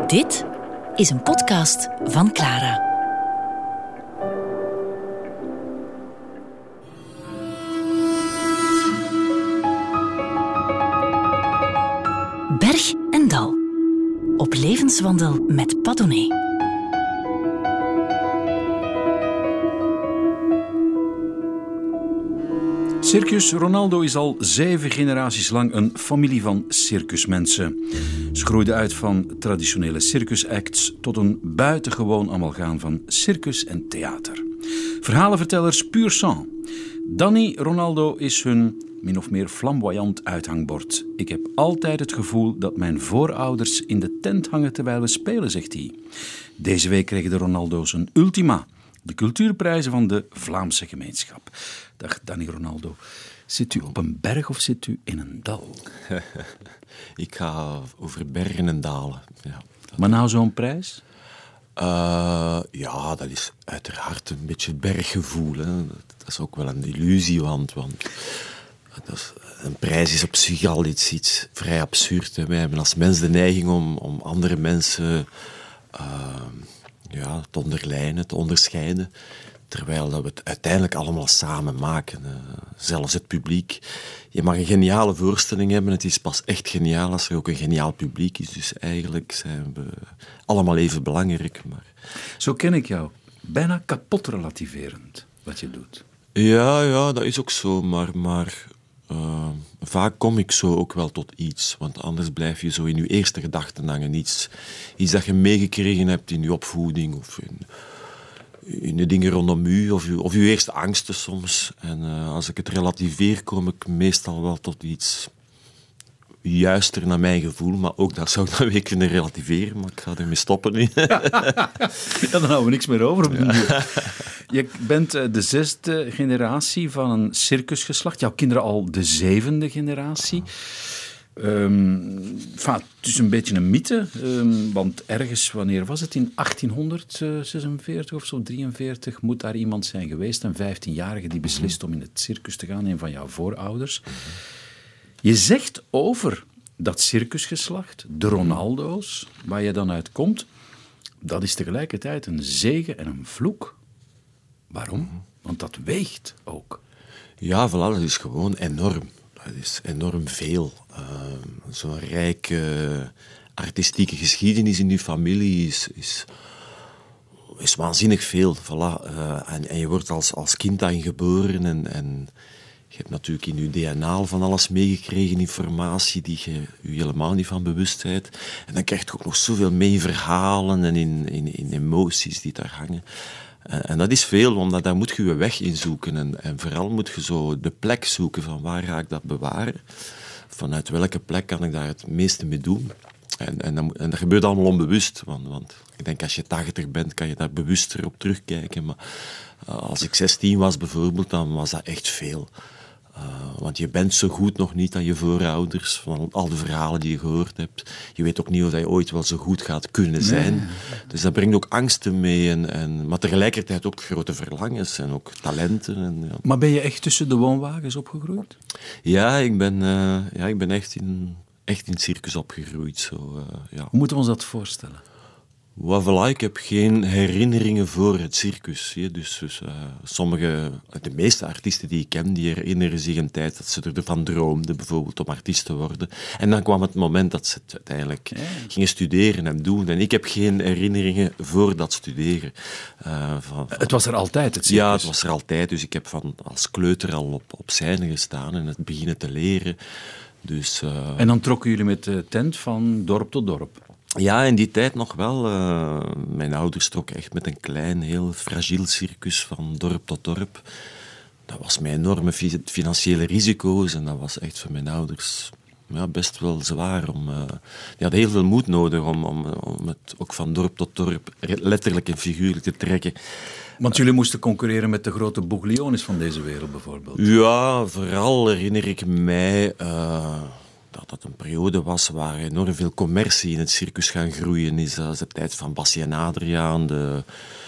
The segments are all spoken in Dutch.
Dit is een podcast van Clara. Berg en dal. Op levenswandel met Padone. Circus Ronaldo is al 7 generaties lang een familie van circusmensen. Ze groeiden uit van traditionele circusacts tot een buitengewoon amalgaam van circus en theater. Verhalenvertellers pur sang. Danny Ronaldo is hun min of meer flamboyant uithangbord. Ik heb altijd het gevoel dat mijn voorouders in de tent hangen terwijl we spelen, zegt hij. Deze week kregen de Ronaldo's een ultima. De cultuurprijzen van de Vlaamse gemeenschap. Dag Danny Ronaldo. Zit u op een berg of zit u in een dal? Ik ga over bergen en dalen. Ja, maar nou zo'n prijs? Ja, dat is uiteraard een beetje berggevoel. Hè. Dat is ook wel een illusie, want een prijs is op zich al iets vrij absurd. Hè. Wij hebben als mens de neiging om andere mensen te onderlijnen, te onderscheiden. Terwijl dat we het uiteindelijk allemaal samen maken. Zelfs het publiek. Je mag een geniale voorstelling hebben. Het is pas echt geniaal als er ook een geniaal publiek is. Dus eigenlijk zijn we allemaal even belangrijk. Maar... Zo ken ik jou. Bijna kapot relativerend wat je doet. Ja, dat is ook zo. Maar vaak kom ik zo ook wel tot iets. Want anders blijf je zo in je eerste gedachten hangen. Iets dat je meegekregen hebt in je opvoeding of in de dingen rondom u, of uw eerste angsten soms. En als ik het relativeer, kom ik meestal wel tot iets juister naar mijn gevoel, maar ook dat zou ik dan weer kunnen relativeren, maar ik ga ermee stoppen nu. Ja, dan houden we niks meer over op de duur. Je bent de 6e generatie van een circusgeslacht, jouw kinderen al de 7e generatie. Het is een beetje een mythe, want ergens, wanneer was het? In 1846 of zo, 43, moet daar iemand zijn geweest, een 15-jarige die beslist om in het circus te gaan, een van jouw voorouders. Je zegt over dat circusgeslacht, de Ronaldo's, waar je dan uit komt, dat is tegelijkertijd een zegen en een vloek. Waarom? Want dat weegt ook. Ja, voilà, dat is gewoon enorm. Dat is enorm veel. Zo'n rijke artistieke geschiedenis in je familie is waanzinnig veel. Voilà. En je wordt als kind daarin geboren en je hebt natuurlijk in je DNA van alles meegekregen, informatie die je helemaal niet van bewust bent. En dan krijg je ook nog zoveel mee verhalen en in emoties die daar hangen. En dat is veel, want daar moet je je weg in zoeken. En vooral moet je zo de plek zoeken van waar ga ik dat bewaren. Vanuit welke plek kan ik daar het meeste mee doen. En dat gebeurt allemaal onbewust. Want ik denk als je 80 bent, kan je daar bewuster op terugkijken. Maar als ik 16 was bijvoorbeeld, dan was dat echt veel. Want je bent zo goed nog niet aan je voorouders, van al de verhalen die je gehoord hebt. Je weet ook niet of je ooit wel zo goed gaat kunnen zijn. Nee. Dus dat brengt ook angsten mee, maar tegelijkertijd ook grote verlangens en ook talenten. Ja. Maar ben je echt tussen de woonwagens opgegroeid? Ja, ik ben echt in het circus opgegroeid. Zo, ja. Hoe moeten we ons dat voorstellen? Voilà, ik heb geen herinneringen voor het circus. Dus de meeste artiesten die ik ken, die herinneren zich een tijd dat ze ervan droomden, bijvoorbeeld om artiest te worden. En dan kwam het moment dat ze het uiteindelijk gingen studeren en doen. En ik heb geen herinneringen voor dat studeren. Het was er altijd, het circus? Ja, het was er altijd. Dus ik heb als kleuter al op scène gestaan en het beginnen te leren. Dus, en dan trokken jullie met de tent van dorp tot dorp? Ja, in die tijd nog wel. Mijn ouders trokken echt met een klein, heel fragiel circus van dorp tot dorp. Dat was met enorme financiële risico's en dat was echt voor mijn ouders best wel zwaar. Die hadden heel veel moed nodig om het ook van dorp tot dorp letterlijk en figuurlijk te trekken. Want jullie moesten concurreren met de grote Bugliones van deze wereld bijvoorbeeld. Ja, vooral herinner ik mij dat een periode was waar enorm veel commercie in het circus gaan groeien is. Dat is de tijd van Bassie en Adriaan. De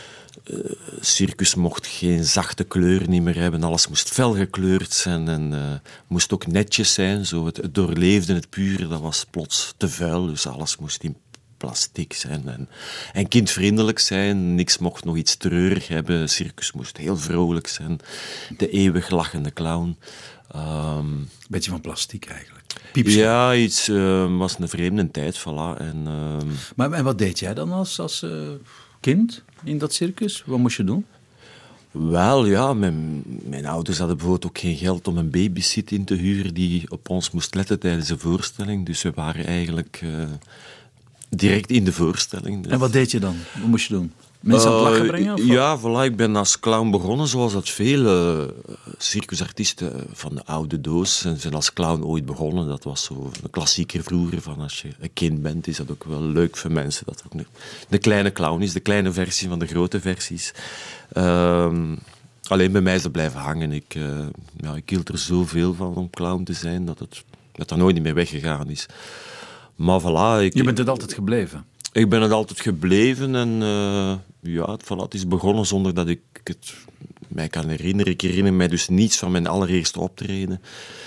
circus mocht geen zachte kleuren niet meer hebben. Alles moest fel gekleurd zijn en moest ook netjes zijn. Zo het doorleefde, het pure, dat was plots te vuil. Dus alles moest in plastic zijn en kindvriendelijk zijn. Niks mocht nog iets treurig hebben. Circus moest heel vrolijk zijn. De eeuwig lachende clown. Beetje van plastic eigenlijk. Ja, iets was een vreemde tijd, voilà. En wat deed jij dan als kind in dat circus? Wat moest je doen? Wel, ja, mijn ouders hadden bijvoorbeeld ook geen geld om een babysit in te huren die op ons moest letten tijdens de voorstelling. Dus we waren eigenlijk direct in de voorstelling. Dus. En wat deed je dan? Wat moest je doen? Mensen aan het lachen brengen? Of ja, voilà, ik ben als clown begonnen, zoals dat vele circusartiesten van de oude doos zijn als clown ooit begonnen. Dat was zo een klassieker vroeger, van als je een kind bent, is dat ook wel leuk voor mensen. Dat ook de kleine clown is, de kleine versie van de grote versies. Alleen bij mij is dat blijven hangen. Ik hield er zoveel van om clown te zijn, dat nooit niet meer weggegaan is. Maar voilà... Je bent het altijd gebleven? Ik ben het altijd gebleven en het is begonnen zonder dat ik het mij kan herinneren. Ik herinner mij dus niets van mijn allereerste optreden.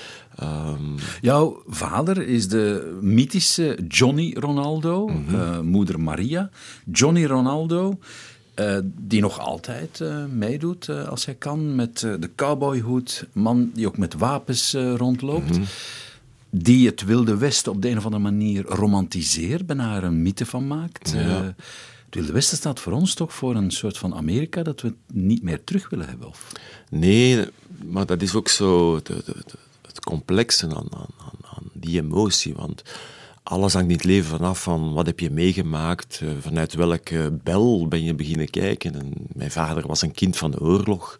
Jouw vader is de mythische Johnny Ronaldo, moeder Maria. Johnny Ronaldo, die nog altijd meedoet als hij kan met de cowboyhoed. Man die ook met wapens rondloopt. Die het Wilde Westen op de een of andere manier romantiseert, bijna er een mythe van maakt. Ja. Het Wilde Westen staat voor ons toch voor een soort van Amerika dat we niet meer terug willen hebben? Of? Nee, maar dat is ook zo het complexe aan die emotie. Want alles hangt in het leven vanaf van wat heb je meegemaakt, vanuit welke bel ben je beginnen kijken. En mijn vader was een kind van de oorlog.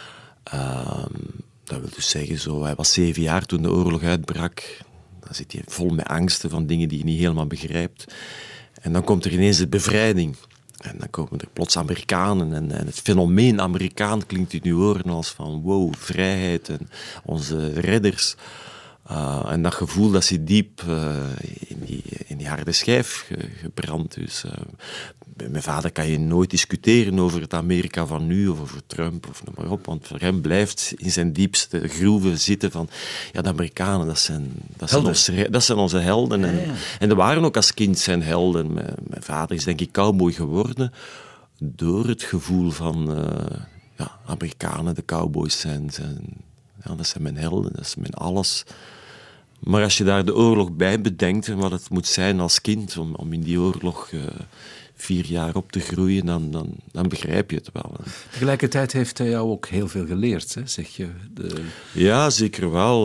Dat wil dus zeggen, hij was 7 jaar toen de oorlog uitbrak. Dan zit hij vol met angsten van dingen die je niet helemaal begrijpt. En dan komt er ineens de bevrijding. En dan komen er plots Amerikanen. En het fenomeen Amerikaan klinkt in uw oren als van wow, vrijheid en onze redders. En dat gevoel dat zit diep in die harde schijf gebrand. Dus bij mijn vader kan je nooit discussiëren over het Amerika van nu of over Trump of noem maar op. Want voor hem blijft in zijn diepste groeven zitten van ja, de Amerikanen, dat zijn onze helden. En er waren ook als kind zijn helden. Mijn vader is denk ik cowboy geworden door het gevoel van Amerikanen, de cowboys dat zijn mijn helden, dat is mijn alles. Maar als je daar de oorlog bij bedenkt en wat het moet zijn als kind om in die oorlog 4 jaar op te groeien, dan begrijp je het wel. Tegelijkertijd heeft hij jou ook heel veel geleerd, hè, zeg je? Ja, zeker wel.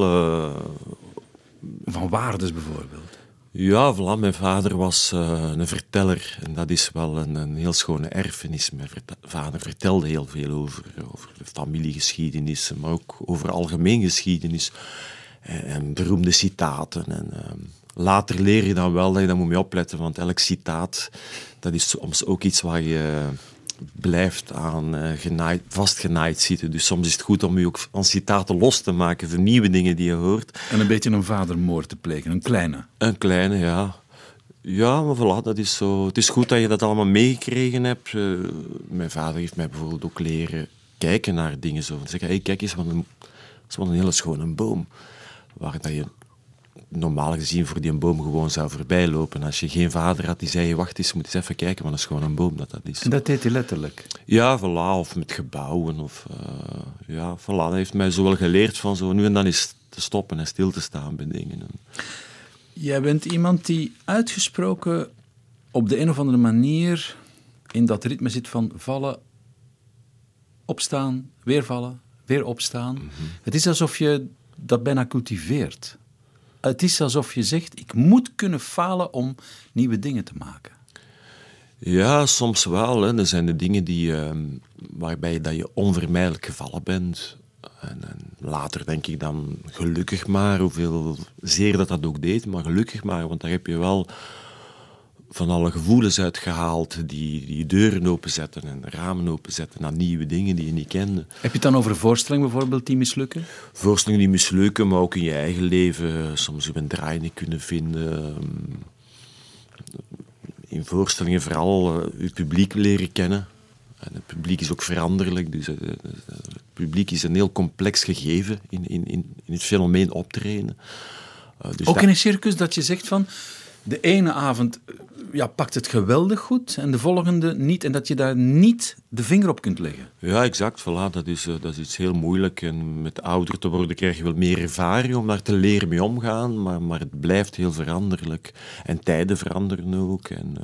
Van waardes bijvoorbeeld. Ja, voilà, mijn vader was een verteller en dat is wel een heel schone erfenis. Mijn vader vertelde heel veel over de familiegeschiedenis, maar ook over algemeen geschiedenis en beroemde citaten. En later leer je dan wel dat je daar moet mee opletten, want elk citaat, dat is soms ook iets waar je blijft aan vastgenaaid zitten. Dus soms is het goed om je ook van citaten los te maken voor nieuwe dingen die je hoort. En een beetje een vadermoord te plegen, een kleine. Een kleine, ja. Ja, maar voilà, dat is zo. Het is goed dat je dat allemaal meegekregen hebt. Mijn vader heeft mij bijvoorbeeld ook leren kijken naar dingen zo. Zeggen, hey, kijk eens, dat is wel een hele schone boom. Waar dat je normaal gezien voor die boom gewoon zou voorbij lopen. Als je geen vader had die zei, wacht eens, moet eens even kijken wat een schone boom dat is. En dat deed hij letterlijk? Ja, voilà, of met gebouwen. Of, voilà, dat heeft mij zo wel geleerd van zo nu en dan eens te stoppen en stil te staan bij dingen. Jij bent iemand die uitgesproken op de een of andere manier in dat ritme zit van vallen, opstaan, weer vallen, weer opstaan. Mm-hmm. Het is alsof je dat bijna cultiveert. Het is alsof je zegt, ik moet kunnen falen om nieuwe dingen te maken. Ja, soms wel. Hè. Er zijn de dingen waarbij dat je onvermijdelijk gevallen bent. En later denk ik dan, gelukkig maar, hoeveel zeer dat ook deed, maar gelukkig maar, want daar heb je wel van alle gevoelens uitgehaald die deuren openzetten en ramen openzetten naar nieuwe dingen die je niet kende. Heb je het dan over een voorstelling bijvoorbeeld die mislukken? Voorstellingen die mislukken, maar ook in je eigen leven. Soms een draai niet kunnen vinden. In voorstellingen vooral je publiek leren kennen. En het publiek is ook veranderlijk, dus het publiek is een heel complex gegeven in het fenomeen optreden. Dus ook in een circus dat je zegt van, de ene avond pakt het geweldig goed en de volgende niet. En dat je daar niet de vinger op kunt leggen. Ja, exact. Voilà. Dat is iets heel moeilijk. En met ouder te worden krijg je wel meer ervaring om daar te leren mee omgaan. Maar het blijft heel veranderlijk. En tijden veranderen ook. En,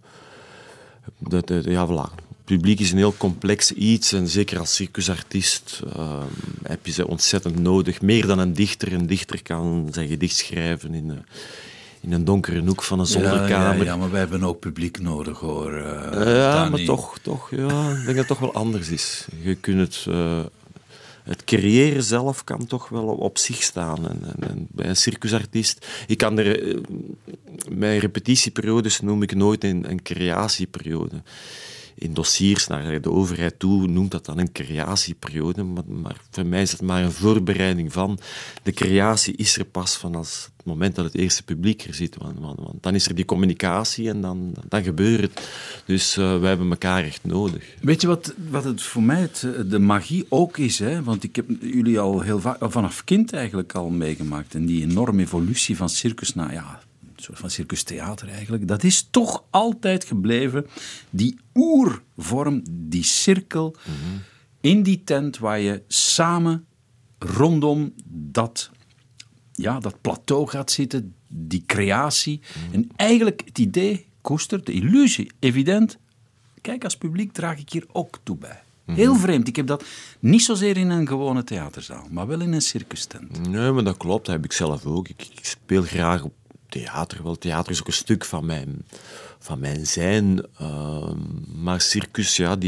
voilà. Het publiek is een heel complex iets. En zeker als circusartiest heb je ze ontzettend nodig. Meer dan een dichter. Een dichter kan zijn gedicht schrijven in een donkere hoek van een zolderkamer. Ja, maar wij hebben ook publiek nodig, hoor. Maar toch, ja, ik denk dat het toch wel anders is. Je kunt het creëren zelf kan toch wel op zich staan. En bij een circusartiest, ik kan mijn repetitieperiodes noem ik nooit een creatieperiode. In dossiers naar de overheid toe noemt dat dan een creatieperiode, maar voor mij is het maar een voorbereiding van. De creatie is er pas vanaf het moment dat het eerste publiek er zit, want dan is er die communicatie en dan gebeurt het. Dus wij hebben elkaar echt nodig. Weet je wat het voor mij de magie ook is? Hè? Want ik heb jullie al heel vaak, vanaf kind eigenlijk al meegemaakt. En die enorme evolutie van circus naar een soort van circustheater eigenlijk. Dat is toch altijd gebleven. Die oervorm, die cirkel, in die tent waar je samen rondom dat plateau gaat zitten, die creatie. En eigenlijk het idee koestert, de illusie, evident. Kijk, als publiek draag ik hier ook toe bij. Heel vreemd. Ik heb dat niet zozeer in een gewone theaterzaal, maar wel in een circustent. Nee, maar dat klopt. Dat heb ik zelf ook. Ik speel graag op theater. Wel, theater is ook een stuk van mijn zijn. Maar circus, dat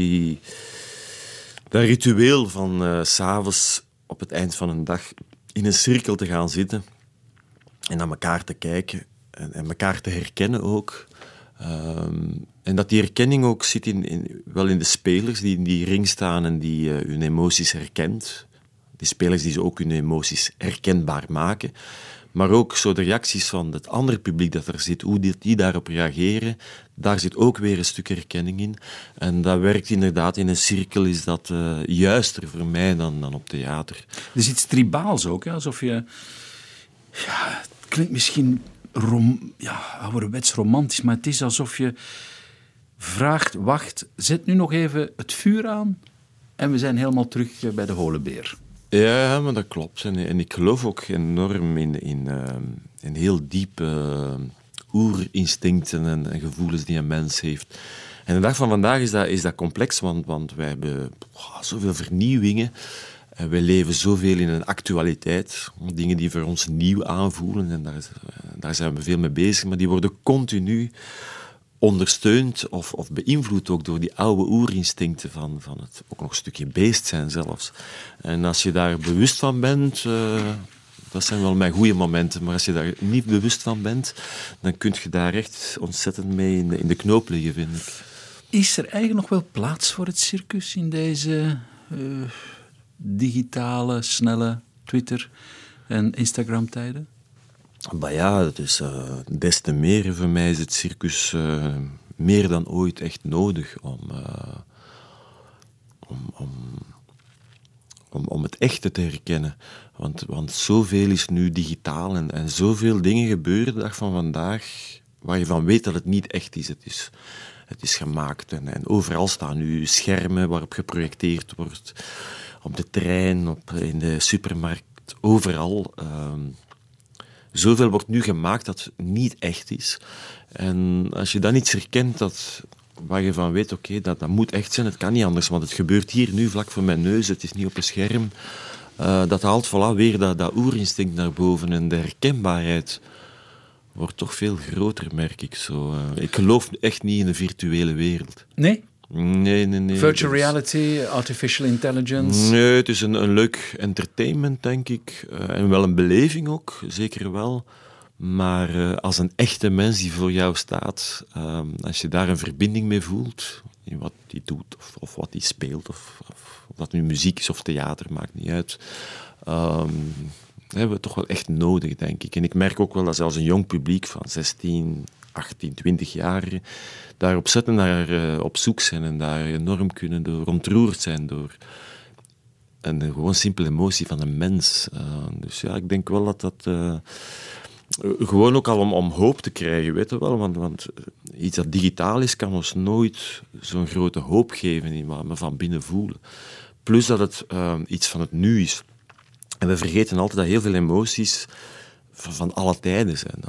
ritueel van 's avonds op het eind van een dag in een cirkel te gaan zitten en naar elkaar te kijken en elkaar te herkennen ook. En dat die herkenning ook zit wel in de spelers die in die ring staan en die hun emoties herkent. Die spelers die ze ook hun emoties herkenbaar maken. Maar ook zo de reacties van het andere publiek dat er zit, hoe die daarop reageren, daar zit ook weer een stuk herkenning in. En dat werkt inderdaad, in een cirkel is dat juister voor mij dan op theater. Er is iets tribaals ook, hè? Alsof je... Ja, het klinkt misschien ouderwets romantisch, maar het is alsof je vraagt, wacht, zet nu nog even het vuur aan en we zijn helemaal terug bij de holenbeer. Ja, maar dat klopt. En ik geloof ook enorm in heel diepe oerinstincten en gevoelens die een mens heeft. En de dag van vandaag is dat complex, want wij hebben zoveel vernieuwingen. En wij leven zoveel in een actualiteit. Dingen die voor ons nieuw aanvoelen. En daar zijn we veel mee bezig. Maar die worden continu ondersteund of beïnvloed ook door die oude oerinstincten van het ook nog een stukje beest zijn zelfs. En als je daar bewust van bent, dat zijn wel mijn goede momenten, maar als je daar niet bewust van bent, dan kun je daar echt ontzettend mee in de knoop liggen, vind ik. Is er eigenlijk nog wel plaats voor het circus in deze digitale, snelle Twitter- en Instagram-tijden? Maar ja, dus, des te meer voor mij is het circus meer dan ooit echt nodig om het echte te herkennen. Want zoveel is nu digitaal en zoveel dingen gebeuren de dag van vandaag waar je van weet dat het niet echt is. Het is gemaakt en overal staan nu schermen waarop geprojecteerd wordt. Op de trein, in de supermarkt, overal. Zoveel wordt nu gemaakt dat niet echt is. En als je dan iets herkent waar je van weet, oké, dat moet echt zijn, het kan niet anders, want het gebeurt hier nu vlak voor mijn neus, het is niet op een scherm. Dat haalt weer dat oerinstinct naar boven en de herkenbaarheid wordt toch veel groter, merk ik zo. Ik geloof echt niet in een virtuele wereld. Nee? Nee. Virtual reality, artificial intelligence? Nee, het is een leuk entertainment, denk ik. En wel een beleving ook, zeker wel. Maar als een echte mens die voor jou staat, als je daar een verbinding mee voelt, in wat die doet of wat die speelt, of dat nu muziek is of theater, maakt niet uit, hebben we toch wel echt nodig, denk ik. En ik merk ook wel dat zelfs een jong publiek van 16, 18, 20 jaar daar opzettend naar op zoek zijn en daar enorm kunnen door ontroerd zijn door een gewoon simpele emotie van een mens. Dus ja, ik denk wel dat Gewoon ook al om hoop te krijgen, weet je wel. Want iets dat digitaal is, kan ons nooit zo'n grote hoop geven, die we van binnen voelen. Plus dat het iets van het nu is. En we vergeten altijd dat heel veel emoties van alle tijden zijn.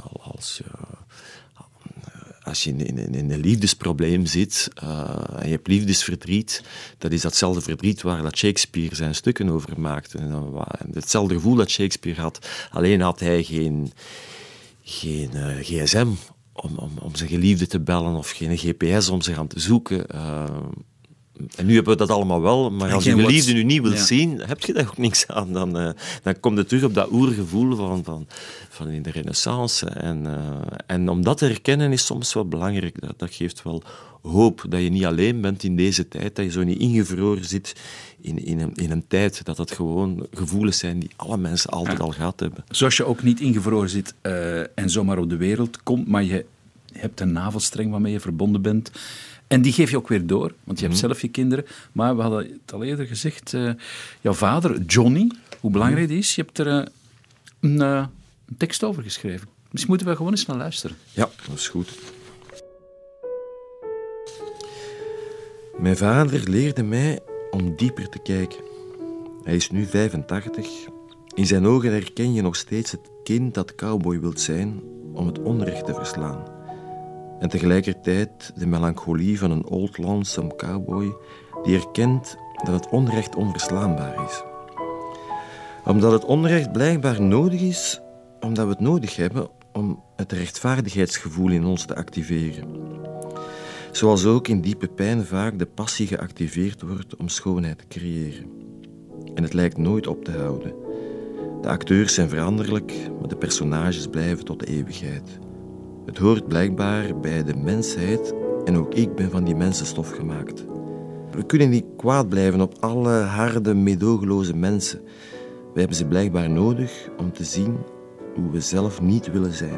Als je in een liefdesprobleem zit en je hebt liefdesverdriet, dat is datzelfde verdriet waar dat Shakespeare zijn stukken over maakte. En hetzelfde gevoel dat Shakespeare had, alleen had hij geen gsm om zijn geliefde te bellen of geen gps om zich aan te zoeken. En nu hebben we dat allemaal wel, maar als je geliefde nu niet wilt zien, heb je daar ook niks aan. Dan komt het terug op dat oergevoel van in de Renaissance. En om dat te herkennen is soms wel belangrijk. Dat geeft wel hoop dat je niet alleen bent in deze tijd, dat je zo niet ingevroren zit in een tijd, dat het gewoon gevoelens zijn die alle mensen altijd al gehad hebben. Zoals je ook niet ingevroren zit en zomaar op de wereld komt, maar je hebt een navelstreng waarmee je verbonden bent. En die geef je ook weer door, want je hebt zelf je kinderen. Maar we hadden het al eerder gezegd, jouw vader, Johnny, hoe belangrijk die is. Je hebt er een tekst over geschreven. Misschien moeten we gewoon eens naar luisteren. Ja, dat is goed. Mijn vader leerde mij om dieper te kijken. Hij is nu 85. In zijn ogen herken je nog steeds het kind dat cowboy wilt zijn om het onrecht te verslaan. En tegelijkertijd de melancholie van een old lonesome cowboy die erkent dat het onrecht onverslaanbaar is. Omdat het onrecht blijkbaar nodig is, omdat we het nodig hebben om het rechtvaardigheidsgevoel in ons te activeren. Zoals ook in diepe pijn vaak de passie geactiveerd wordt om schoonheid te creëren. En het lijkt nooit op te houden. De acteurs zijn veranderlijk, maar de personages blijven tot de eeuwigheid. Het hoort blijkbaar bij de mensheid en ook ik ben van die mensenstof gemaakt. We kunnen niet kwaad blijven op alle harde, meedogenloze mensen. We hebben ze blijkbaar nodig om te zien hoe we zelf niet willen zijn.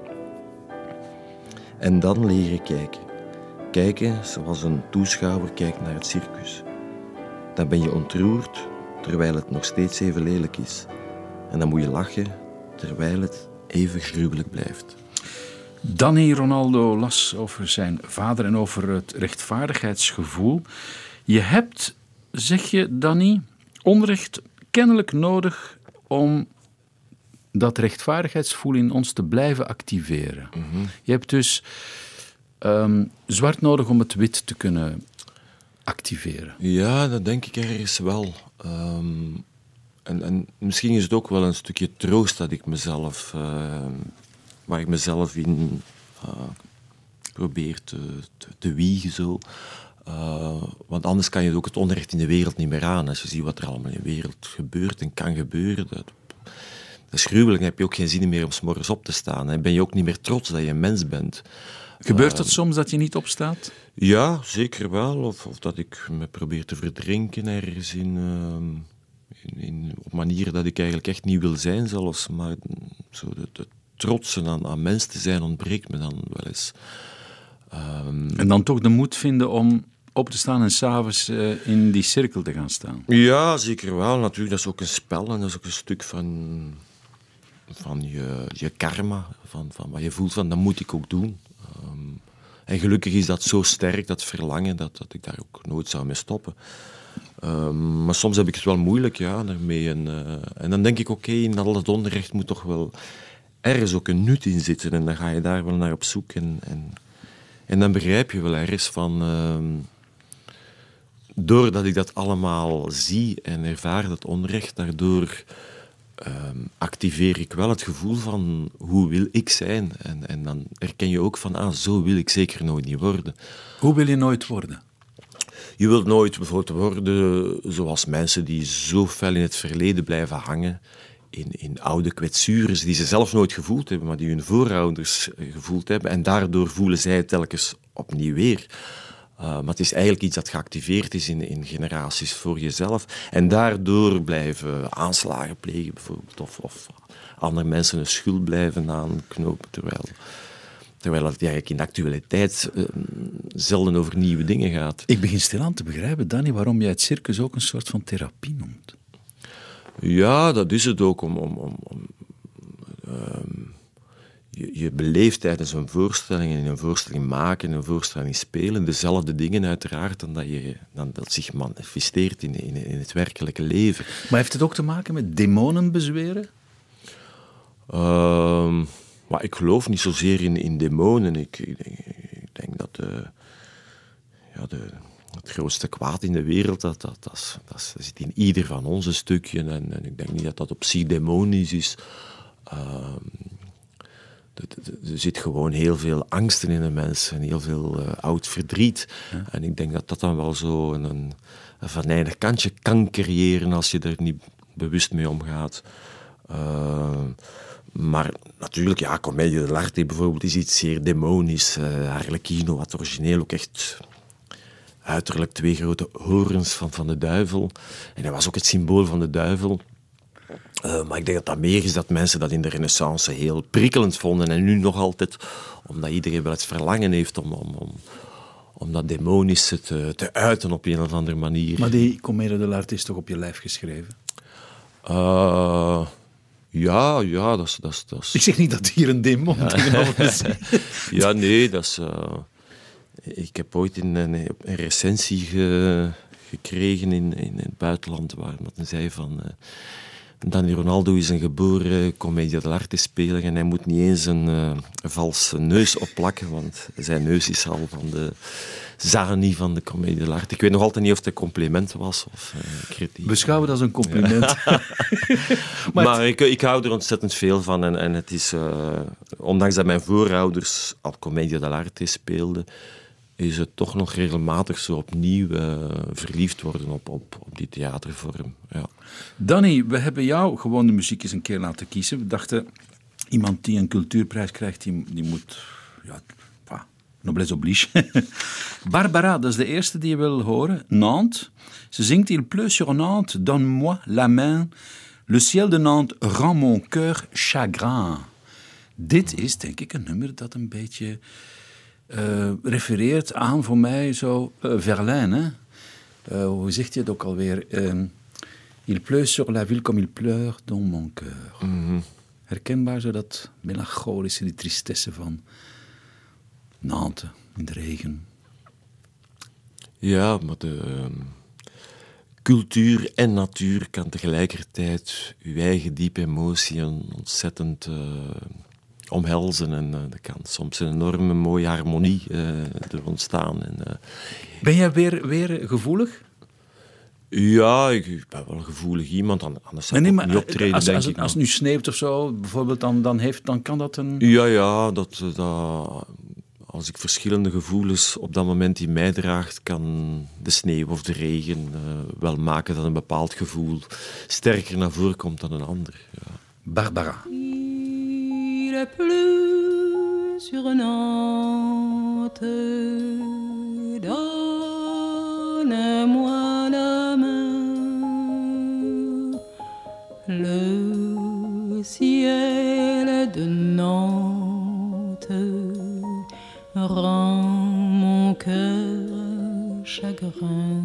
En dan leren kijken. Kijken zoals een toeschouwer kijkt naar het circus. Dan ben je ontroerd, terwijl het nog steeds even lelijk is. En dan moet je lachen, terwijl het even gruwelijk blijft. Danny Ronaldo las over zijn vader en over het rechtvaardigheidsgevoel. Je hebt, zeg je Danny, onrecht kennelijk nodig om dat rechtvaardigheidsgevoel in ons te blijven activeren. Mm-hmm. Je hebt dus zwart nodig om het wit te kunnen activeren. Ja, dat denk ik ergens wel. En misschien is het ook wel een stukje troost dat ik mezelf... waar ik mezelf in probeer te wiegen. Zo. Want anders kan je ook het onrecht in de wereld niet meer aan. Als je ziet wat er allemaal in de wereld gebeurt en kan gebeuren. Dat is gruwelijk. Dan heb je ook geen zin meer om 's morgens op te staan. Dan ben je ook niet meer trots dat je een mens bent. Gebeurt het soms dat je niet opstaat? Ja, zeker wel. Of dat ik me probeer te verdrinken ergens op manieren dat ik eigenlijk echt niet wil zijn zelfs. Maar zo de trotsen aan mens te zijn ontbreekt me dan wel eens. En dan toch de moed vinden om op te staan en 's avonds in die cirkel te gaan staan? Ja, zeker wel. Natuurlijk, dat is ook een spel en dat is ook een stuk van je karma, van wat je voelt van dat moet ik ook doen. En gelukkig is dat zo sterk, dat verlangen, dat ik daar ook nooit zou mee stoppen. Maar soms heb ik het wel moeilijk, ja, daarmee. En dan denk ik, oké, in al het onrecht moet toch wel ergens ook een nut in zitten. En dan ga je daar wel naar op zoek. En dan begrijp je wel ergens van... doordat ik dat allemaal zie en ervaar, dat onrecht, daardoor activeer ik wel het gevoel van hoe wil ik zijn. En dan herken je ook van, zo wil ik zeker nooit niet worden. Hoe wil je nooit worden? Je wilt nooit bijvoorbeeld worden zoals mensen die zo fel in het verleden blijven hangen, in oude kwetsures die ze zelf nooit gevoeld hebben, maar die hun voorouders gevoeld hebben. En daardoor voelen zij het telkens opnieuw weer. Maar het is eigenlijk iets dat geactiveerd is in generaties voor jezelf. En daardoor blijven aanslagen plegen, bijvoorbeeld. Of andere mensen een schuld blijven aanknopen, terwijl het eigenlijk in de actualiteit zelden over nieuwe dingen gaat. Ik begin stilaan te begrijpen, Danny, waarom jij het circus ook een soort van therapie noemt. Ja, dat is het ook. je beleeft tijdens een voorstelling en in een voorstelling maken, een voorstelling spelen, dezelfde dingen uiteraard dan dat zich manifesteert in het werkelijke leven. Maar heeft het ook te maken met demonen bezweren? Maar ik geloof niet zozeer in demonen. Ik denk dat het grootste kwaad in de wereld, dat zit in ieder van ons een stukje. En ik denk niet dat dat op zich demonisch is. Er zit gewoon heel veel angsten in de mensen, heel veel oud verdriet. Ja. En ik denk dat dat dan wel zo een venijnig kantje kan creëren als je er niet bewust mee omgaat. Maar natuurlijk, ja, Commedia dell'arte bijvoorbeeld is iets zeer demonisch. Harlequino had origineel ook echt uiterlijk 2 grote horens van de duivel. En hij was ook het symbool van de duivel. Maar ik denk dat dat meer is dat mensen dat in de Renaissance heel prikkelend vonden. En nu nog altijd, omdat iedereen wel het verlangen heeft om dat demonische te uiten op een of andere manier. Maar die Commedia dell'arte is toch op je lijf geschreven? Ja, dat is... Ik zeg niet dat hier een demon tegenover is. Ja, nee, dat is... Ik heb ooit een recensie gekregen in het buitenland, waar men zei van... Dani Ronaldo is een geboren Commedia dell'arte speler en hij moet niet eens een valse neus opplakken, want zijn neus is al van de Zani van de Commedia dell'arte. Ik weet nog altijd niet of het een compliment was of kritiek. Beschouw het als een compliment. Ja. maar ik hou er ontzettend veel van en het is... ondanks dat mijn voorouders al Commedia dell'arte speelden, is het toch nog regelmatig zo opnieuw verliefd worden op die theatervorm. Ja. Danny, we hebben jou gewoon de muziek eens een keer laten kiezen. We dachten, iemand die een cultuurprijs krijgt, die moet... Ja, noblesse oblige. Barbara, dat is de eerste die je wil horen. Nantes. Ze zingt Il pleut sur Nantes, donne-moi la main. Le ciel de Nantes rend mon cœur chagrin. Dit is, denk ik, een nummer dat een beetje... refereert aan voor mij zo Verlaine. Hoe zegt je het ook alweer? Il pleut sur la ville comme il pleure dans mon cœur. Mm-hmm. Herkenbaar zo dat melancholische, die tristesse van Nantes in de regen. Ja, maar de cultuur en natuur kan tegelijkertijd uw eigen diepe emotie ontzettend... omhelzen en er kan soms een enorme mooie harmonie er ontstaan. Ben jij weer gevoelig? Ja, ik ben wel een gevoelig iemand, anders zou ik niet optreden, denk ik. Als het nu sneeuwt of zo, bijvoorbeeld, dan kan dat een... Ja, dat als ik verschillende gevoelens op dat moment in mij draagt, kan de sneeuw of de regen wel maken dat een bepaald gevoel sterker naar voren komt dan een ander. Ja. Barbara. Il pleut sur Nantes, donne-moi la main. Le ciel de Nantes rend mon cœur chagrin.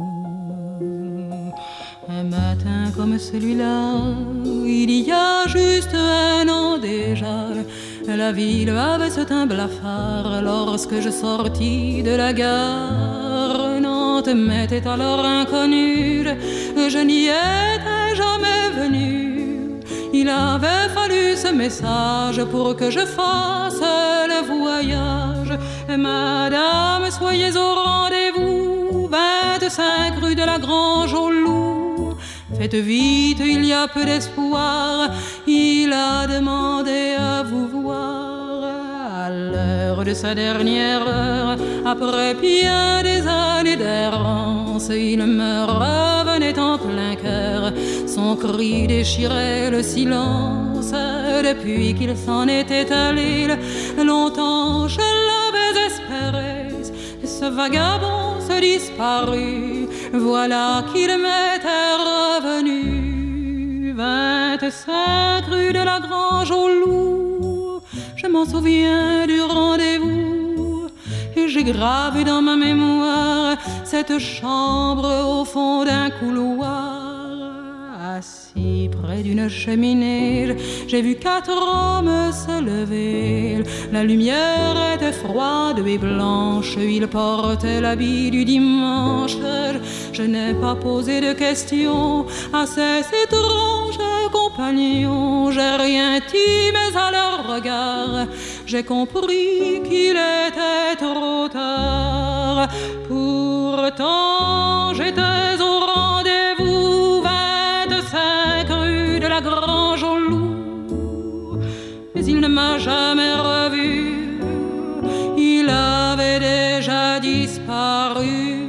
Un matin comme celui-là, il y a juste 1 an déjà, la ville avait ce teint blafard lorsque je sortis de la gare. Nantes m'était alors inconnue, je n'y étais jamais venue. Il avait fallu ce message pour que je fasse le voyage. Madame, soyez au rendez-vous, 25 rue de la Grange au Loup. Faites vite, il y a peu d'espoir, il a demandé à vous voir. À l'heure de sa dernière heure, après bien des années d'errance, il me revenait en plein cœur. Son cri déchirait le silence. Depuis qu'il s'en était allé, longtemps je l'avais espéré. Ce vagabond se disparut, voilà qu'il m'était revenu. 25 rue de la Grange au Loup, je m'en souviens du rendez-vous. Et j'ai gravé dans ma mémoire cette chambre au fond d'un couloir. Assis assis près d'une cheminée. J'ai vu 4 hommes se lever. La lumière était froide et blanche. Ils portaient l'habit du dimanche. Je n'ai pas posé de questions à ces étranges compagnons. J'ai rien dit, mais à leur regard, j'ai compris qu'il était trop tard. Pourtant, j'étais au rendez-vous, 25 rue de la Grange au Loup. Mais il ne m'a jamais revu, il avait déjà disparu.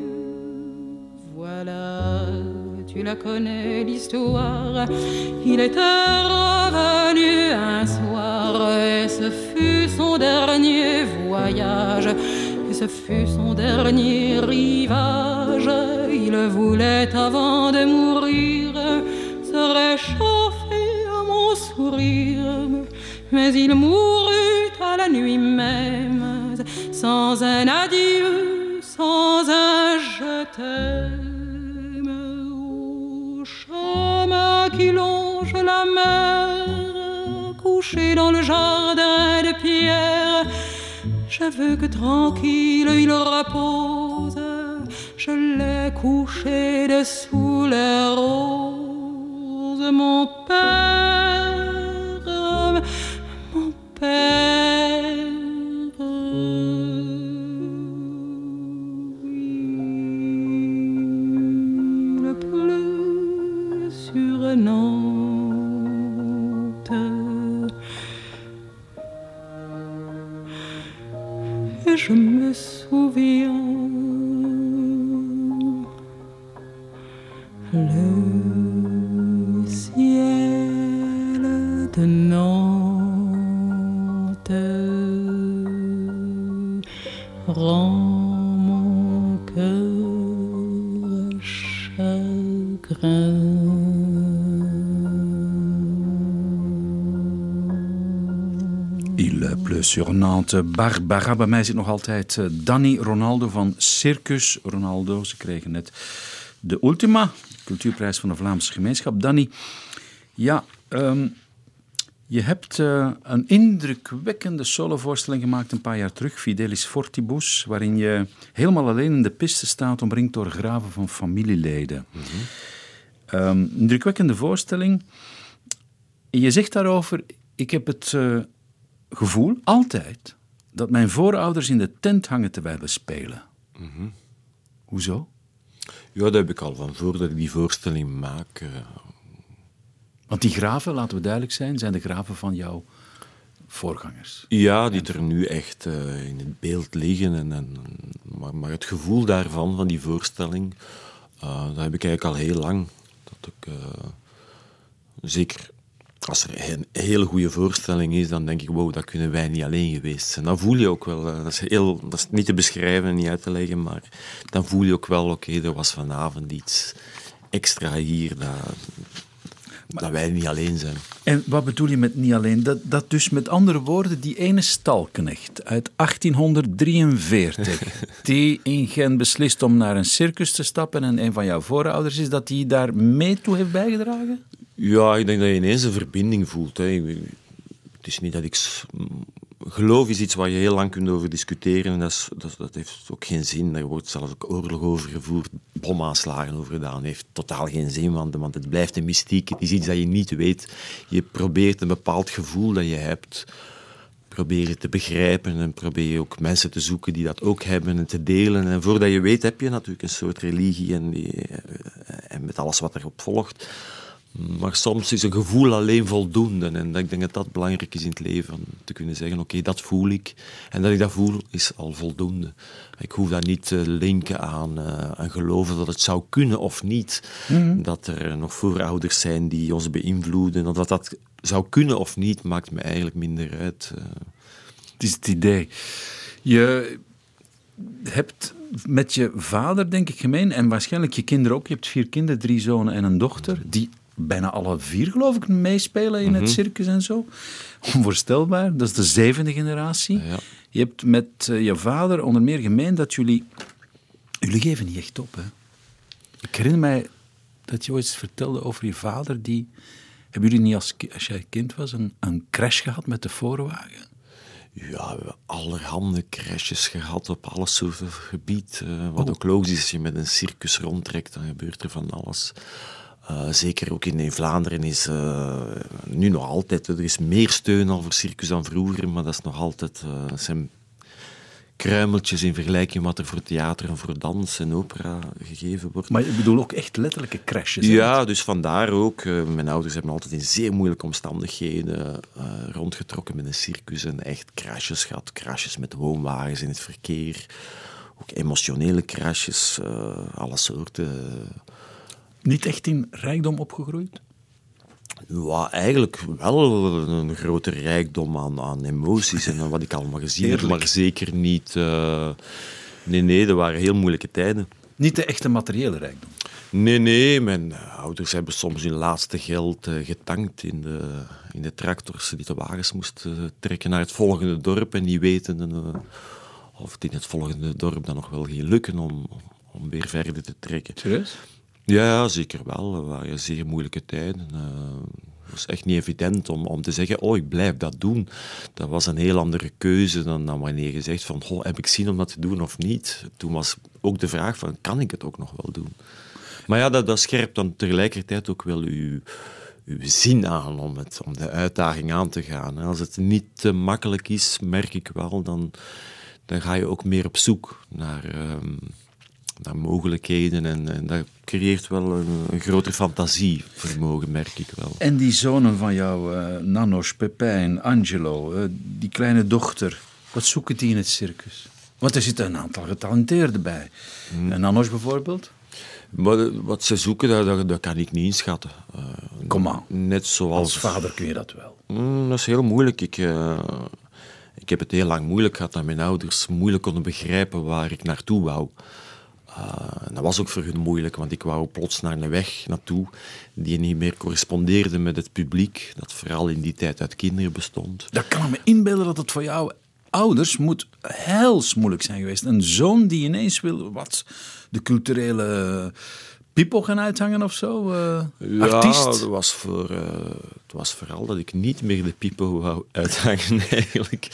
Voilà, tu la connais l'histoire. Il était revenu un soir et ce fut son dernier voyage. Et ce fut son dernier rivage. Il voulait avant de mourir se réchauffer à mon sourire. Mais il mourut à la nuit même, sans un adieu, sans un je t'aime. Au chemin qui longe la mer, couché dans le jardin de pierre, je veux que tranquille il repose. Je l'ai couché dessous les roses. Mon père, mon père. Il pleut sur Nantes. Et je me souviens, le ciel de Nantes rend mon cœur chagrin. Il pleut sur Nantes. Barbara, bij mij zit nog altijd Danny Ronaldo van Circus Ronaldo. Ze kregen net de Ultima, cultuurprijs van de Vlaamse gemeenschap. Danny, ja, je hebt een indrukwekkende solovoorstelling gemaakt een paar jaar terug, Fidelis Fortibus, waarin je helemaal alleen in de piste staat, omringd door graven van familieleden. Indrukwekkende voorstelling. Je zegt daarover, ik heb het gevoel, altijd, dat mijn voorouders in de tent hangen terwijl we spelen. Hoezo? Ja, dat heb ik al van voordat ik die voorstelling maak. Want die graven, laten we duidelijk zijn de graven van jouw voorgangers. Ja, die er nu echt in het beeld liggen. Maar het gevoel daarvan, van die voorstelling, dat heb ik eigenlijk al heel lang. Dat ik, zeker als er een hele goede voorstelling is, dan denk ik, wow, dat kunnen wij niet alleen geweest zijn. Dan voel je ook wel, dat is niet te beschrijven en niet uit te leggen, maar dan voel je ook wel, oké, er was vanavond iets extra hier, dat wij niet alleen zijn. En wat bedoel je met niet alleen? Dat dus met andere woorden, die ene stalknecht uit 1843, die in Gent beslist om naar een circus te stappen en een van jouw voorouders is, dat die daar mee toe heeft bijgedragen? Ja, ik denk dat je ineens een verbinding voelt. Hè. Het is niet dat ik... Geloof is iets waar je heel lang kunt over discussiëren en dat heeft ook geen zin. Er wordt zelfs ook oorlog over gevoerd, bomaanslagen over gedaan. Dat heeft totaal geen zin, want het blijft een mystiek. Het is iets dat je niet weet. Je probeert een bepaald gevoel dat je hebt, probeer je te begrijpen en probeer je ook mensen te zoeken die dat ook hebben en te delen. En voordat je weet heb je natuurlijk een soort religie en met alles wat erop volgt. Maar soms is een gevoel alleen voldoende. En ik denk dat dat belangrijk is in het leven. Om te kunnen zeggen, oké, dat voel ik. En dat ik dat voel, is al voldoende. Ik hoef dat niet te linken aan geloven dat het zou kunnen of niet. Mm-hmm. Dat er nog voorouders zijn die ons beïnvloeden. Of dat zou kunnen of niet, maakt me eigenlijk minder uit. Het is het idee. Je hebt met je vader, denk ik, gemeen, en waarschijnlijk je kinderen ook. Je hebt 4 kinderen, 3 zonen en een dochter, die bijna alle 4, geloof ik, meespelen in het circus en zo. Onvoorstelbaar. Dat is de 7e generatie. Ja. Je hebt met je vader onder meer gemeen dat jullie geven niet echt op, hè? Ik herinner mij dat je ooit vertelde over je vader. Hebben jullie niet als jij kind was een crash gehad met de voorwagen? Ja, we hebben allerhande crashes gehad op alle soorten gebied. Wat ook logisch is, als je met een circus rondtrekt, dan gebeurt er van alles. Zeker ook in Vlaanderen is nu nog altijd, er is meer steun al voor circus dan vroeger, maar dat is nog altijd, zijn kruimeltjes in vergelijking met wat er voor theater en voor dans en opera gegeven wordt. Maar ik bedoel ook echt letterlijke crashes. Ja, dus vandaar ook. Mijn ouders hebben altijd in zeer moeilijke omstandigheden rondgetrokken met een circus en echt crashes gehad. Crashes met woonwagens in het verkeer. Ook emotionele crashes, alle soorten. Niet echt in rijkdom opgegroeid? Ja, eigenlijk wel een grote rijkdom aan emoties en wat ik allemaal gezien heb, maar zeker niet... Nee, er waren heel moeilijke tijden. Niet de echte materiële rijkdom? Nee, mijn ouders hebben soms hun laatste geld getankt in de tractors die de wagens moesten trekken naar het volgende dorp en die weten of het in het volgende dorp dan nog wel ging lukken om weer verder te trekken. Serieus? Ja, zeker wel. Er waren zeer moeilijke tijden. Het was echt niet evident om te zeggen, ik blijf dat doen. Dat was een heel andere keuze dan wanneer je zegt van, heb ik zin om dat te doen of niet? Toen was ook de vraag van, kan ik het ook nog wel doen? Maar ja, dat scherpt dan tegelijkertijd ook wel uw zin aan om de uitdaging aan te gaan. Als het niet te makkelijk is, merk ik wel, dan ga je ook meer op zoek naar mogelijkheden en dat creëert wel een groter fantasievermogen, merk ik wel. En die zonen van jou, Nanos, Pepijn, Angelo, die kleine dochter, wat zoeken die in het circus? Want er zitten een aantal getalenteerden bij. En Nanos bijvoorbeeld? Maar wat ze zoeken, dat kan ik niet inschatten. Kom aan. Net zoals... Als vader kun je dat wel. Dat is heel moeilijk. Ik heb het heel lang moeilijk gehad dat mijn ouders moeilijk konden begrijpen waar ik naartoe wou. Dat was ook voor hun moeilijk, want ik wou plots naar een weg naartoe die niet meer correspondeerde met het publiek, dat vooral in die tijd uit kinderen bestond. Dat kan ik me inbeelden dat het voor jouw ouders moet hels moeilijk zijn geweest. Een zoon die ineens wil de culturele pipo gaan uithangen of zo? Artiest? Ja, het was vooral dat ik niet meer de pipo wou uithangen eigenlijk.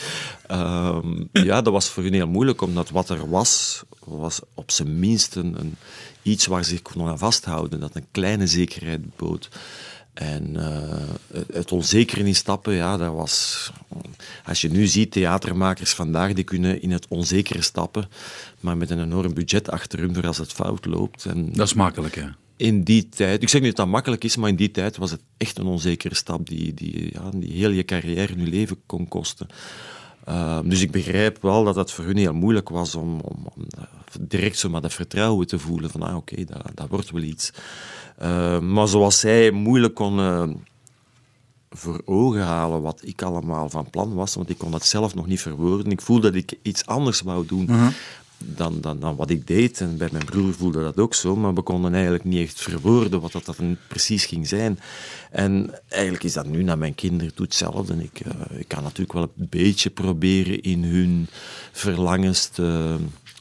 Dat was voor hen heel moeilijk, omdat wat er was op zijn minst iets waar ze zich konden aan vasthouden, dat een kleine zekerheid bood. En het onzekere in stappen, dat was... Als je nu ziet, theatermakers vandaag, die kunnen in het onzekere stappen, maar met een enorm budget achter hun voor als het fout loopt. En dat is makkelijk, hè? In die tijd, ik zeg niet dat dat makkelijk is, maar in die tijd was het echt een onzekere stap die heel je carrière en je leven kon kosten. Dus ik begrijp wel dat het voor hun heel moeilijk was om direct zomaar dat vertrouwen te voelen van oké, dat wordt wel iets. Maar zoals zij moeilijk kon voor ogen halen wat ik allemaal van plan was, want ik kon dat zelf nog niet verwoorden. Ik voelde dat ik iets anders wou doen dan wat ik deed. En bij mijn broer voelde dat ook zo, maar we konden eigenlijk niet echt verwoorden wat dat precies ging zijn. En eigenlijk is dat nu naar mijn kinderen toe hetzelfde. Ik kan natuurlijk wel een beetje proberen in hun verlangens te